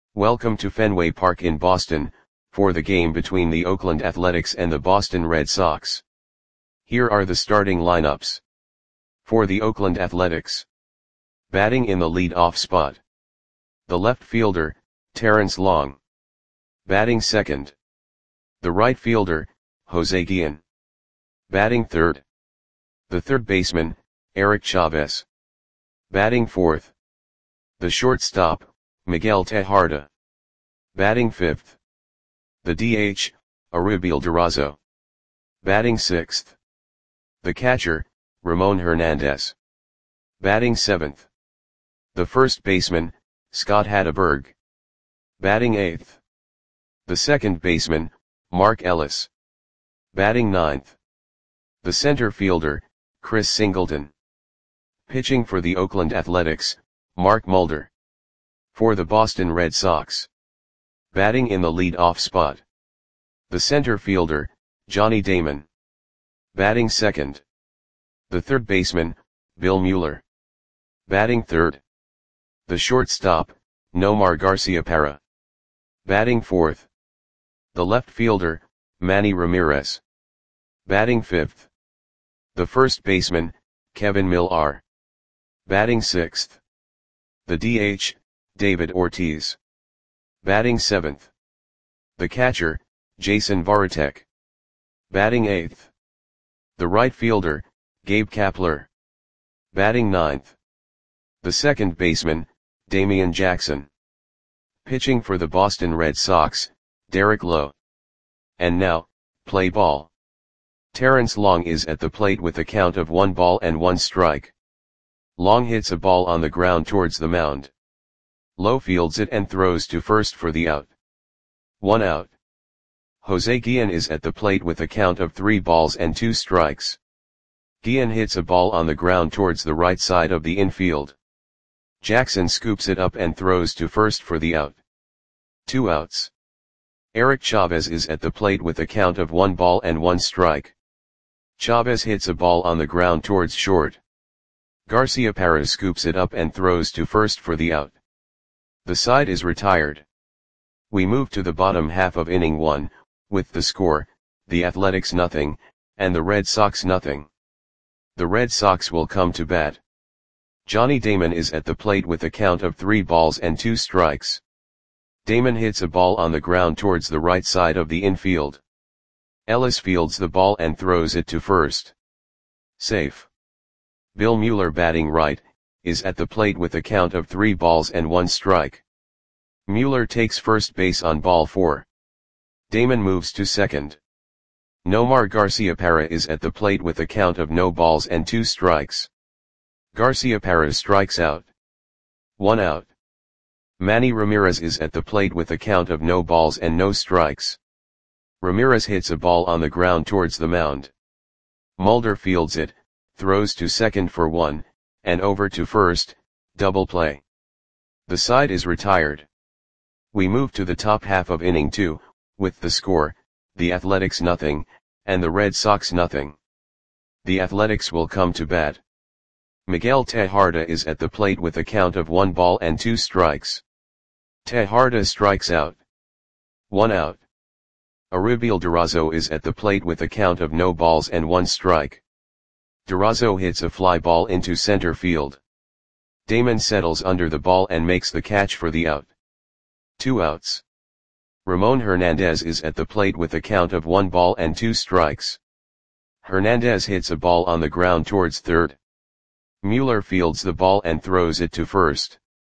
Welcome to Fenway Park in Boston, for the game between the Oakland Athletics and the Boston Red Sox. Here are the starting lineups. For the Oakland Athletics. Batting in the lead-off spot. The left fielder, Terrence Long. Batting second. The right fielder, Jose Guillen. Batting third. The third baseman, Eric Chavez. Batting fourth. The shortstop, Miguel Tejada. Batting fifth. The DH, Arubiel Durazo. Batting sixth. The catcher, Ramon Hernandez. Batting seventh. The first baseman, Scott Hatteberg. Batting eighth. The second baseman, Mark Ellis. Batting ninth. The center fielder, Chris Singleton. Pitching for the Oakland Athletics, Mark Mulder. For the Boston Red Sox. Batting in the lead-off spot. The center fielder, Johnny Damon. Batting second. The third baseman, Bill Mueller. Batting third. The shortstop, Nomar Garciaparra. Batting fourth. The left fielder, Manny Ramirez. Batting fifth. The first baseman, Kevin Millar. Batting sixth. The DH, David Ortiz. Batting seventh. The catcher, Jason Varitek. Batting eighth. The right fielder, Gabe Kapler. Batting ninth. The second baseman, Damian Jackson. Pitching for the Boston Red Sox, Derek Lowe. And now, play ball. Terrence Long is at the plate with a count of 1-1 strike. Long hits a ball on the ground towards the mound. Lowe fields it and throws to first for the out. 1 out. Jose Guillen is at the plate with a count of 3-2 strikes. Guillen hits a ball on the ground towards the right side of the infield. Jackson scoops it up and throws to first for the out. 2 outs. Eric Chavez is at the plate with a count of 1-1 strike. Chavez hits a ball on the ground towards short. Garciaparra scoops it up and throws to first for the out. The side is retired. We move to the bottom half of inning 1, with the score, the Athletics 0, and the Red Sox 0. The Red Sox will come to bat. Johnny Damon is at the plate with a count of 3-2 strikes. Damon hits a ball on the ground towards the right side of the infield. Ellis fields the ball and throws it to first. Safe. Bill Mueller, batting right, is at the plate with a count of 3-1 strike. Mueller takes first base on ball 4. Damon moves to second. Nomar Garciaparra is at the plate with a count of 0-2 strikes. Garciaparra strikes out. 1 out. Manny Ramirez is at the plate with a count of 0 strikes. Ramirez hits a ball on the ground towards the mound. Mulder fields it, throws to second for 1, and over to first, double play. The side is retired. We move to the top half of inning 2, with the score, the Athletics 0, and the Red Sox 0. The Athletics will come to bat. Miguel Tejada is at the plate with a count of 1-2 strikes. Tejada strikes out. 1 out. Arubiel Durazo is at the plate with a count of 0-1 strike. Durazo hits a fly ball into center field. Damon settles under the ball and makes the catch for the out. 2 outs. Ramon Hernandez is at the plate with a count of 1-2 strikes. Hernandez hits a ball on the ground towards third. Mueller fields the ball and throws it to first.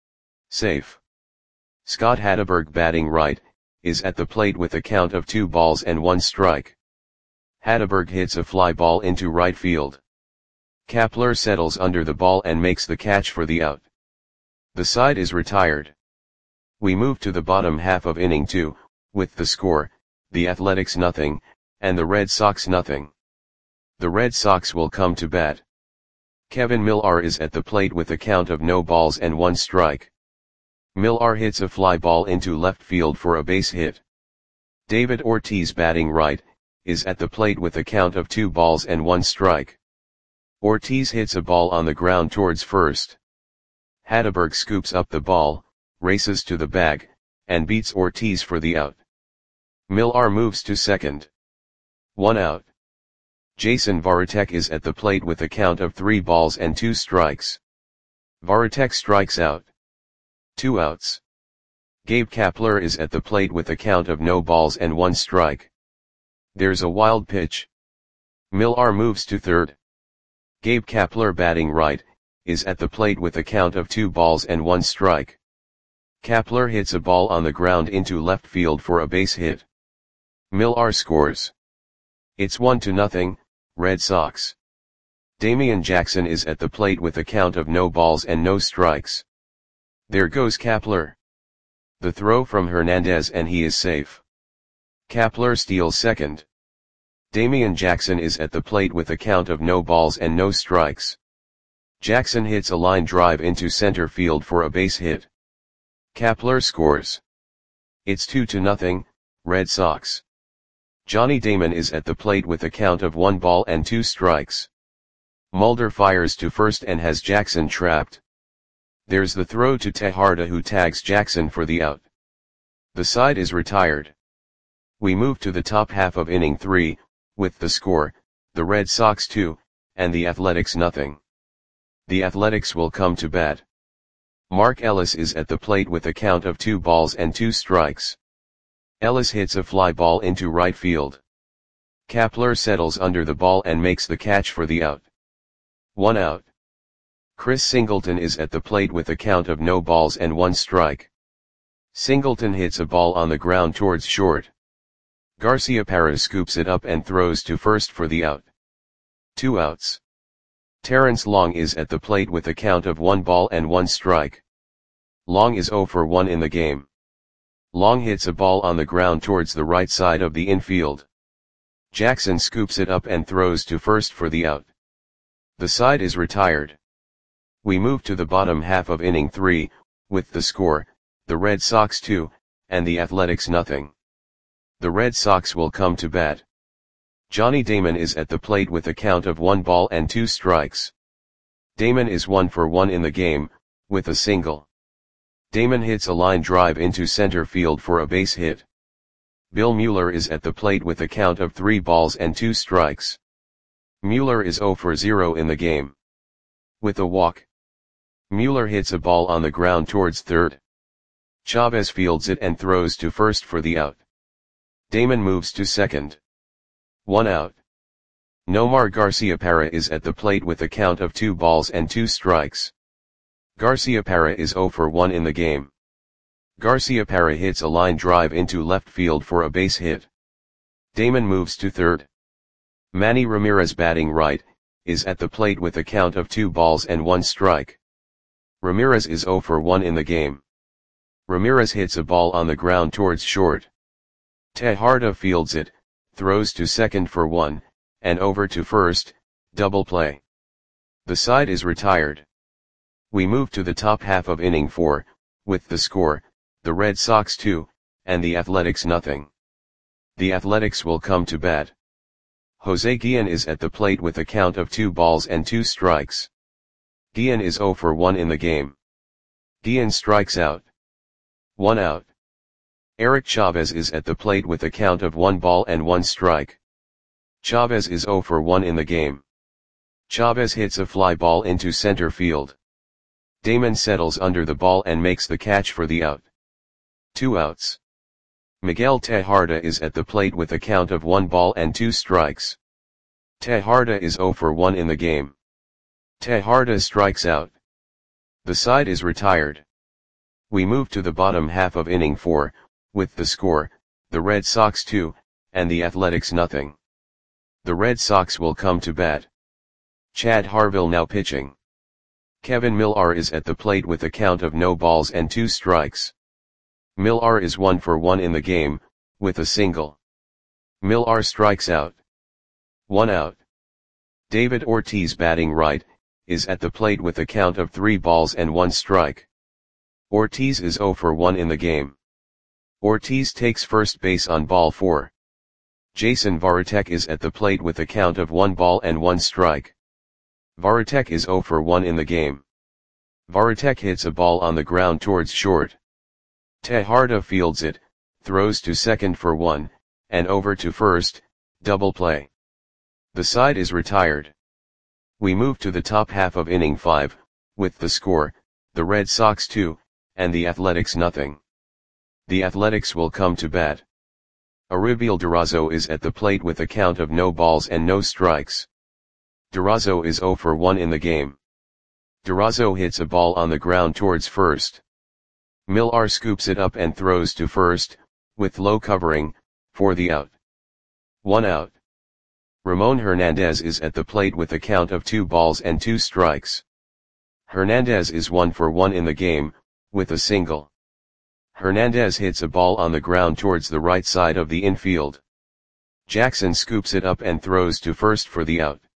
Safe. Scott Hatteberg, batting right, is at the plate with a count of 2-1 strike. Hatteberg hits a fly ball into right field. Kapler settles under the ball and makes the catch for the out. The side is retired. We move to the bottom half of inning 2, with the score, the Athletics 0, and the Red Sox 0. The Red Sox will come to bat. Kevin Millar is at the plate with a count of 0-1 strike. Millar hits a fly ball into left field for a base hit. David Ortiz, batting right, is at the plate with a count of 2-1 strike. Ortiz hits a ball on the ground towards first. Hatteberg scoops up the ball, races to the bag, and beats Ortiz for the out. Millar moves to second. 1 out. Jason Varitek is at the plate with a count of 3 balls and 2 strikes. Varitek strikes out. 2 outs. Gabe Kapler is at the plate with a count of no balls and 1 strike. There's a wild pitch. Millar moves to third. Gabe Kapler, batting right, is at the plate with a count of 2 balls and 1 strike. Kapler hits a ball on the ground into left field for a base hit. Millar scores. It's 1-0, Red Sox. Damian Jackson is at the plate with a count of no balls and no strikes. There goes Kapler. The throw from Hernandez and he is safe. Kapler steals second. Damian Jackson is at the plate with a count of no balls and no strikes. Jackson hits a line drive into center field for a base hit. Kapler scores. It's 2-0, Red Sox. Johnny Damon is at the plate with a count of 1 ball and 2 strikes. Mulder fires to first and has Jackson trapped. There's the throw to Tejada, who tags Jackson for the out. The side is retired. We move to the top half of inning 3, with the score, the Red Sox 2, and the Athletics nothing. The Athletics will come to bat. Mark Ellis is at the plate with a count of 2 balls and 2 strikes. Ellis hits a fly ball into right field. Kapler settles under the ball and makes the catch for the out. 1 out. Chris Singleton is at the plate with a count of no balls and 1 strike. Singleton hits a ball on the ground towards short. Garciaparra scoops it up and throws to first for the out. 2 outs. Terrence Long is at the plate with a count of 1 ball and 1 strike. Long is 0 for 1 in the game. Long hits a ball on the ground towards the right side of the infield. Jackson scoops it up and throws to first for the out. The side is retired. We move to the bottom half of inning 3, with the score, the Red Sox 2, and the Athletics nothing. The Red Sox will come to bat. Johnny Damon is at the plate with a count of 1 ball and 2 strikes. Damon is 1 for 1 in the game, with a single. Damon hits a line drive into center field for a base hit. Bill Mueller is at the plate with a count of 3 balls and 2 strikes. Mueller is 0 for 0 in the game. With a walk. Mueller hits a ball on the ground towards third. Chavez fields it and throws to first for the out. Damon moves to second. 1 out. Nomar Garciaparra is at the plate with a count of 2 balls and 2 strikes. Garciaparra is 0 for 1 in the game. Garciaparra hits a line drive into left field for a base hit. Damon moves to third. Manny Ramirez, batting right, is at the plate with a count of 2 balls and 1 strike. Ramirez is 0 for 1 in the game. Ramirez hits a ball on the ground towards short. Tejada fields it, throws to second for 1, and over to first, double play. The side is retired. We move to the top half of inning 4, with the score, the Red Sox 2, and the Athletics nothing. The Athletics will come to bat. Jose Guillen is at the plate with a count of 2 balls and 2 strikes. Guillen is 0 for 1 in the game. Guillen strikes out. 1 out. Eric Chavez is at the plate with a count of 1 ball and 1 strike. Chavez is 0 for 1 in the game. Chavez hits a fly ball into center field. Damon settles under the ball and makes the catch for the out. 2 outs. Miguel Tejada is at the plate with a count of 1 ball and 2 strikes. Tejada is 0 for 1 in the game. Tejada strikes out. The side is retired. We move to the bottom half of inning 4, with the score, the Red Sox 2, and the Athletics nothing. The Red Sox will come to bat. Chad Harville now pitching. Kevin Millar is at the plate with a count of no balls and 2 strikes. Millar is 1 for 1 in the game, with a single. Millar strikes out. 1 out. David Ortiz, batting right, is at the plate with a count of 3 balls and 1 strike. Ortiz is 0 for 1 in the game. Ortiz takes first base on ball 4. Jason Varitek is at the plate with a count of 1 ball and 1 strike. Varitek is 0 for 1 in the game. Varitek hits a ball on the ground towards short. Tejada fields it, throws to second for 1, and over to first, double play. The side is retired. We move to the top half of inning 5, with the score, the Red Sox 2, and the Athletics nothing. The Athletics will come to bat. Aribiel Durazo is at the plate with a count of no balls and no strikes. Durazo is 0 for 1 in the game. Durazo hits a ball on the ground towards first. Millar scoops it up and throws to first, with low covering, for the out. 1 out. Ramon Hernandez is at the plate with a count of 2 balls and 2 strikes. Hernandez is 1 for 1 in the game, with a single. Hernandez hits a ball on the ground towards the right side of the infield. Jackson scoops it up and throws to first for the out.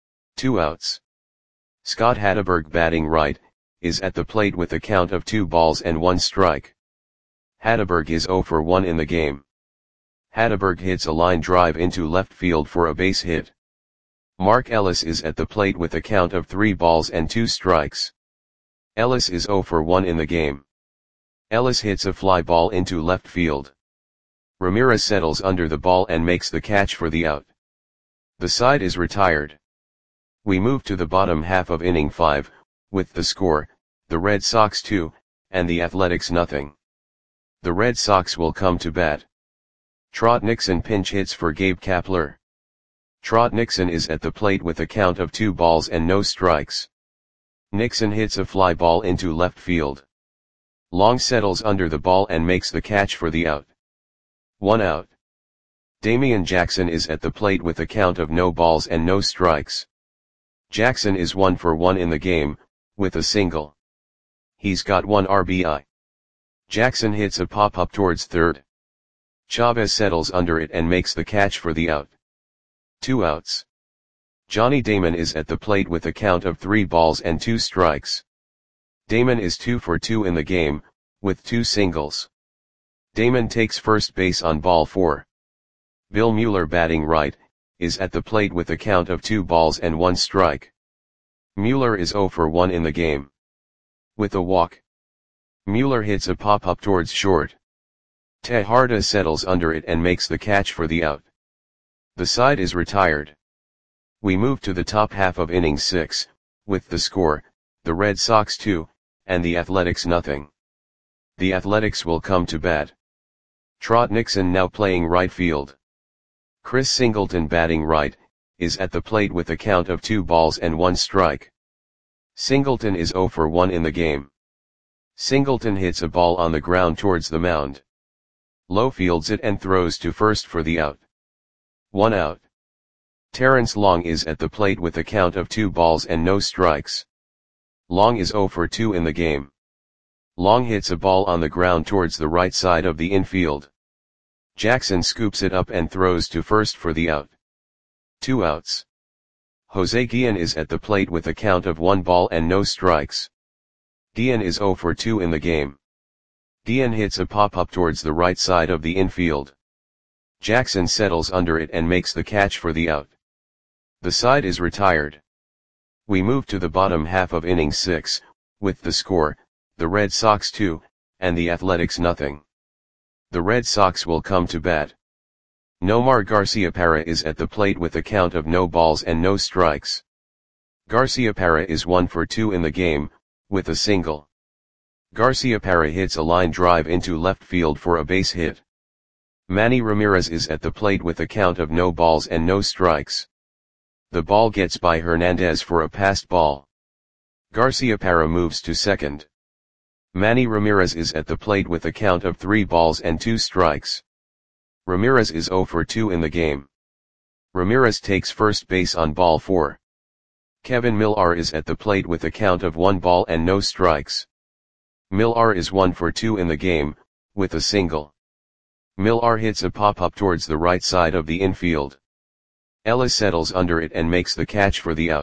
2 outs. Scott Hatteberg, batting right, is at the plate with a count of 2 balls and 1 strike. Hatteberg is 0 for 1 in the game. Hatteberg hits a line drive into left field for a base hit. Mark Ellis is at the plate with a count of 3 balls and 2 strikes. Ellis is 0 for 1 in the game. Ellis hits a fly ball into left field. Ramirez settles under the ball and makes the catch for the out. The side is retired. We move to the bottom half of inning 5, with the score, the Red Sox 2, and the Athletics nothing. The Red Sox will come to bat. Trot Nixon pinch hits for Gabe Kapler. Trot Nixon is at the plate with a count of 2 balls and no strikes. Nixon hits a fly ball into left field. Long settles under the ball and makes the catch for the out. 1 out. Damian Jackson is at the plate with a count of no balls and no strikes. Jackson is 1 for 1 in the game, with a single. He's got 1 RBI. Jackson hits a pop-up towards third. Chavez settles under it and makes the catch for the out. 2 outs. Johnny Damon is at the plate with a count of 3 balls and 2 strikes. Damon is 2 for 2 in the game, with 2 singles. Damon takes first base on ball 4. Bill Mueller, batting right, is at the plate with a count of 2 balls and 1 strike. Mueller is 0 for 1 in the game. With a walk. Mueller hits a pop-up towards short. Tejada settles under it and makes the catch for the out. The side is retired. We move to the top half of inning 6, with the score, the Red Sox 2, and the Athletics nothing. The Athletics will come to bat. Trot Nixon, now playing right field. Chris Singleton, batting right, is at the plate with a count of 2 balls and 1 strike. Singleton is 0 for 1 in the game. Singleton hits a ball on the ground towards the mound. Low fields it and throws to first for the out. 1 out. Terrence Long is at the plate with a count of 2 balls and no strikes. Long is 0 for 2 in the game. Long hits a ball on the ground towards the right side of the infield. Jackson scoops it up and throws to first for the out. 2 outs. Jose Guillen is at the plate with a count of 1 ball and no strikes. Guillen is 0 for 2 in the game. Guillen hits a pop-up towards the right side of the infield. Jackson settles under it and makes the catch for the out. The side is retired. We move to the bottom half of inning 6, with the score, the Red Sox 2, and the Athletics nothing. The Red Sox will come to bat. Nomar Garciaparra is at the plate with a count of no balls and no strikes. Garciaparra is 1 for 2 in the game, with a single. Garciaparra hits a line drive into left field for a base hit. Manny Ramirez is at the plate with a count of no balls and no strikes. The ball gets by Hernandez for a passed ball. Garciaparra moves to second. Manny Ramirez is at the plate with a count of 3 balls and 2 strikes. Ramirez is 0 for 2 in the game. Ramirez takes first base on ball 4. Kevin Millar is at the plate with a count of 1 ball and no strikes. Millar is 1 for 2 in the game, with a single. Millar hits a pop-up towards the right side of the infield. Ellis settles under it and makes the catch for the out.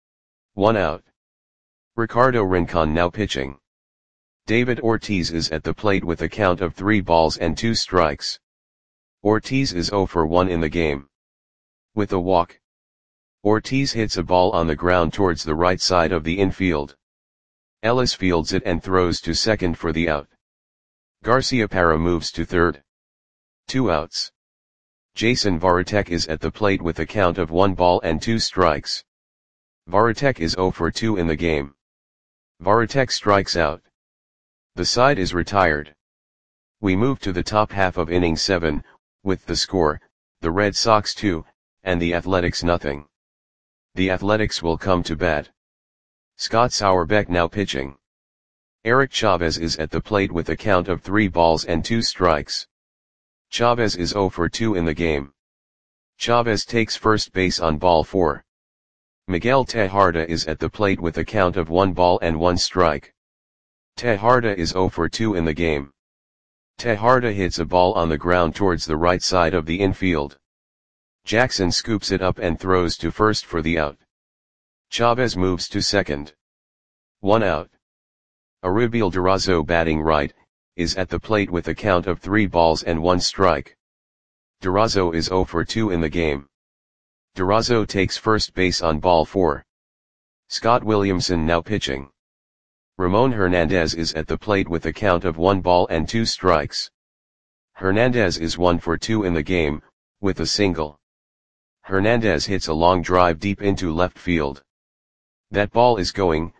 1 out. Ricardo Rincon now pitching. David Ortiz is at the plate with a count of 3 balls and 2 strikes. Ortiz is 0 for 1 in the game. With a walk. Ortiz hits a ball on the ground towards the right side of the infield. Ellis fields it and throws to second for the out. Garciaparra moves to third. 2 outs. Jason Varitek is at the plate with a count of 1 ball and 2 strikes. Varitek is 0 for 2 in the game. Varitek strikes out. The side is retired. We move to the top half of inning 7, with the score, the Red Sox 2, and the Athletics nothing. The Athletics will come to bat. Scott Sauerbeck now pitching. Eric Chavez is at the plate with a count of 3 balls and 2 strikes. Chavez is 0 for 2 in the game. Chavez takes first base on ball 4. Miguel Tejada is at the plate with a count of 1 ball and 1 strike. Tejada is 0 for 2 in the game. Tejada hits a ball on the ground towards the right side of the infield. Jackson scoops it up and throws to first for the out. Chavez moves to second. 1 out. Aribiel Durazo, batting right, is at the plate with a count of 3 balls and 1 strike. Durazo is 0 for 2 in the game. Durazo takes first base on ball 4. Scott Williamson now pitching. Ramon Hernandez is at the plate with a count of 1 ball and 2 strikes. Hernandez is 1 for 2 in the game, with a single. Hernandez hits a long drive deep into left field. That ball is gone.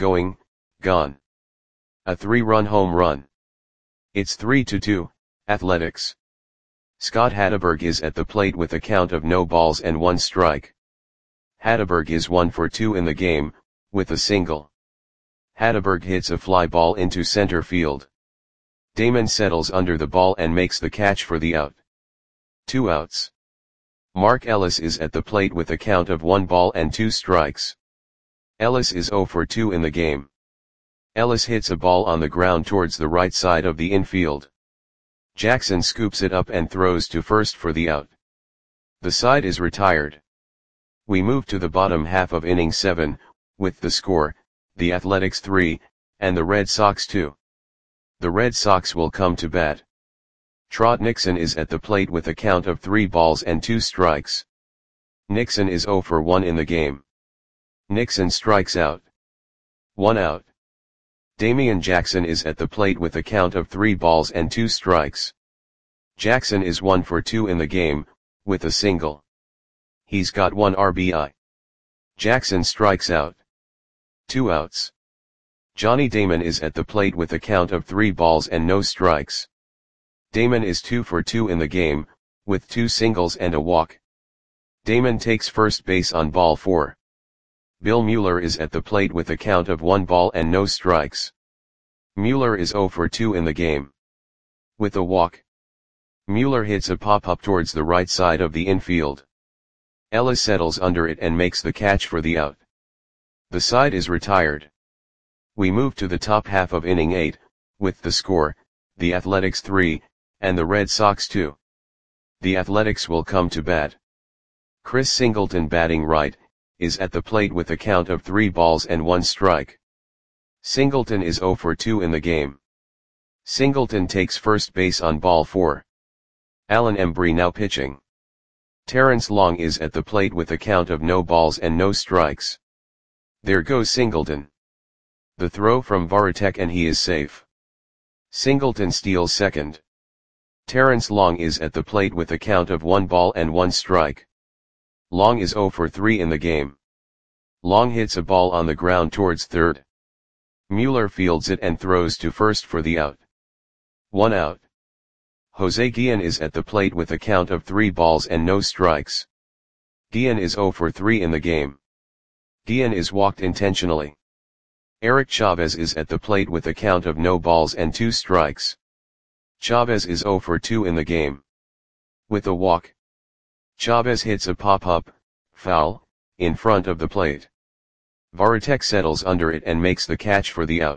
A 3-run home run. It's 3-2, Athletics. Scott Hatteberg is at the plate with a count of no balls and 1 strike. Hatteberg is 1 for 2 in the game, with a single. Hatteberg hits a fly ball into center field. Damon settles under the ball and makes the catch for the out. 2 outs. Mark Ellis is at the plate with a count of 1 ball and 2 strikes. Ellis is 0 for 2 in the game. Ellis hits a ball on the ground towards the right side of the infield. Jackson scoops it up and throws to first for the out. The side is retired. We move to the bottom half of inning 7, with the score, the Athletics 3, and the Red Sox 2. The Red Sox will come to bat. Trot Nixon is at the plate with a count of 3 balls and 2 strikes. Nixon is 0 for 1 in the game. Nixon strikes out. 1 out. Damian Jackson is at the plate with a count of 3 balls and 2 strikes. Jackson is 1 for 2 in the game, with a single. He's got 1 RBI. Jackson strikes out. 2 outs. Johnny Damon is at the plate with a count of 3 balls and no strikes. Damon is 2 for 2 in the game, with 2 singles and a walk. Damon takes first base on ball 4. Bill Mueller is at the plate with a count of 1 ball and no strikes. Mueller is 0 for 2 in the game. With a walk. Mueller hits a pop-up towards the right side of the infield. Ellis settles under it and makes the catch for the out. The side is retired. We move to the top half of inning 8, with the score, the Athletics 3, and the Red Sox 2. The Athletics will come to bat. Chris Singleton, batting right, is at the plate with a count of 3 balls and 1 strike. Singleton is 0 for 2 in the game. Singleton takes first base on ball 4. Alan Embry now pitching. Terrence Long is at the plate with a count of no balls and no strikes. There goes Singleton. The throw from Varitek and he is safe. Singleton steals second. Terrence Long is at the plate with a count of 1 ball and 1 strike. Long is 0 for 3 in the game. Long hits a ball on the ground towards third. Mueller fields it and throws to first for the out. 1 out. Jose Guillen is at the plate with a count of 3 balls and no strikes. Guillen is 0 for 3 in the game. Guillen is walked intentionally. Eric Chavez is at the plate with a count of no balls and 2 strikes. Chavez is 0 for 2 in the game. With a walk. Chavez hits a pop-up, foul, in front of the plate. Varitek settles under it and makes the catch for the out.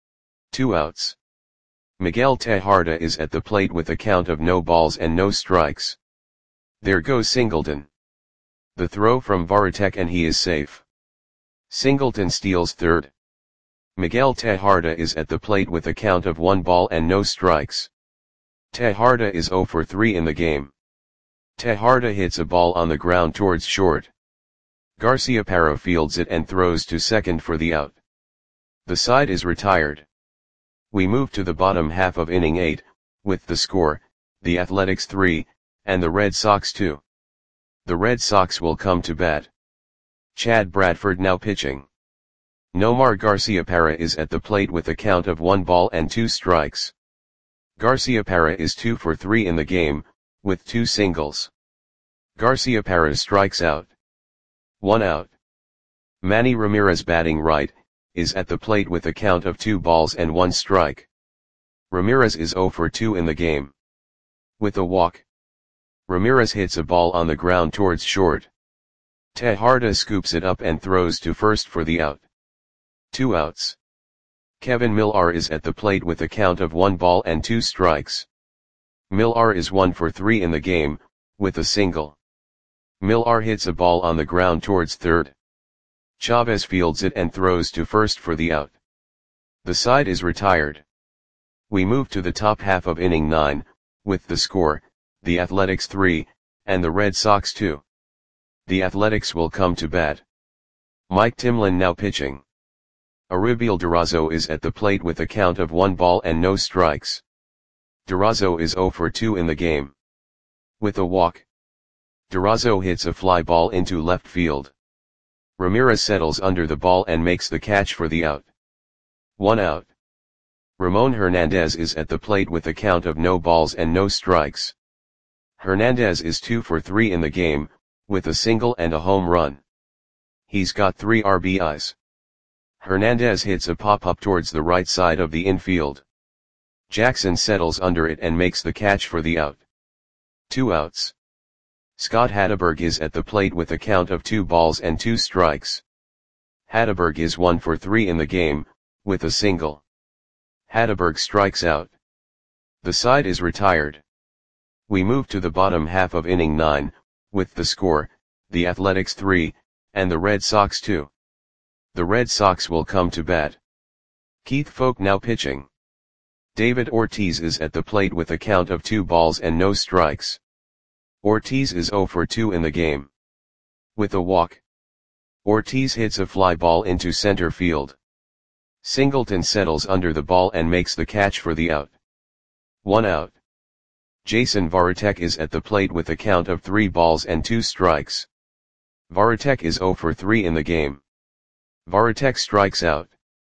2 outs. Miguel Tejada is at the plate with a count of no balls and no strikes. There goes Singleton. The throw from Varitek and he is safe. Singleton steals third. Miguel Tejada is at the plate with a count of 1 ball and no strikes. Tejada is 0 for 3 in the game. Tejada hits a ball on the ground towards short. Garciaparra fields it and throws to second for the out. The side is retired. We move to the bottom half of inning 8, with the score, the Athletics 3, and the Red Sox 2. The Red Sox will come to bat. Chad Bradford now pitching. Nomar Garciaparra is at the plate with a count of 1 ball and 2 strikes. Garciaparra is 2 for 3 in the game, with 2 singles. Garciaparra strikes out. 1 out. Manny Ramirez batting right, is at the plate with a count of 2 balls and 1 strike. Ramirez is 0 for 2 in the game. With a walk. Ramirez hits a ball on the ground towards short. Tejada scoops it up and throws to first for the out. 2 outs. Kevin Millar is at the plate with a count of 1 ball and 2 strikes. Millar is 1 for 3 in the game, with a single. Millar hits a ball on the ground towards third. Chavez fields it and throws to first for the out. The side is retired. We move to the top half of inning 9, with the score, the Athletics 3, and the Red Sox 2. The Athletics will come to bat. Mike Timlin now pitching. Aribiel Durazo is at the plate with a count of 1 ball and no strikes. Durazo is 0 for 2 in the game. With a walk. Durazo hits a fly ball into left field. Ramirez settles under the ball and makes the catch for the out. 1 out. Ramon Hernandez is at the plate with a count of no balls and no strikes. Hernandez is 2 for 3 in the game, with a single and a home run. He's got 3 RBIs. Hernandez hits a pop-up towards the right side of the infield. Jackson settles under it and makes the catch for the out. 2 outs. Scott Hatteberg is at the plate with a count of 2 balls and 2 strikes. Hatteberg is 1 for 3 in the game, with a single. Hatteberg strikes out. The side is retired. We move to the bottom half of inning 9, with the score, the Athletics 3, and the Red Sox 2. The Red Sox will come to bat. Keith Foulke now pitching. David Ortiz is at the plate with a count of 2 balls and no strikes. Ortiz is 0 for 2 in the game. With a walk. Ortiz hits a fly ball into center field. Singleton settles under the ball and makes the catch for the out. 1 out. Jason Varitek is at the plate with a count of 3 balls and 2 strikes. Varitek is 0 for 3 in the game. Varitek strikes out.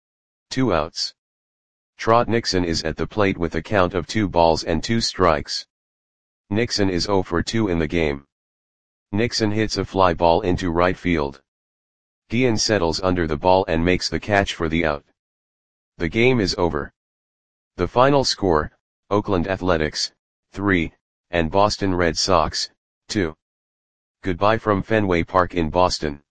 2 outs. Trot Nixon is at the plate with a count of 2 balls and 2 strikes. Nixon is 0 for 2 in the game. Nixon hits a fly ball into right field. Guillen settles under the ball and makes the catch for the out. The game is over. The final score, Oakland Athletics, 3, and Boston Red Sox, 2. Goodbye from Fenway Park in Boston.